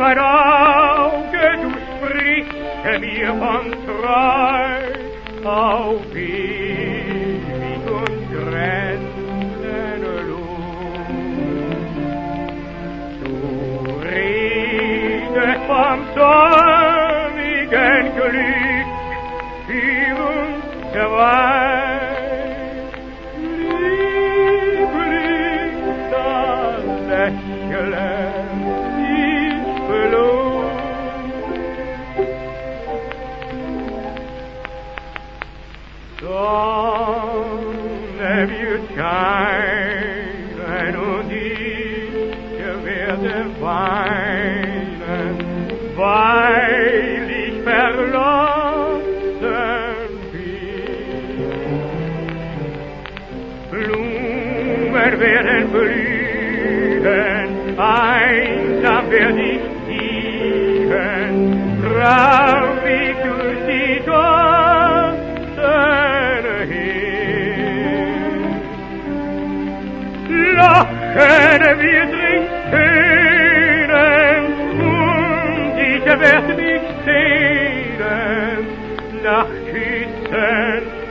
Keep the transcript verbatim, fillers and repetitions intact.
mein Auge, du sprichst mir von Treu auf ewig und grenzenlos. Du redest vom sonnigen Glück für uns zwei. Lieblich das Lächeln ist belohnt. Sonne wird scheinen und ich werde weinen, weil ich verlassen bin. Blumen werden blühen, einsam werd ich liegen, traurig durch die Gassen hin. Lachen wird mich schönen und ich werd mich sehnen nach Küssen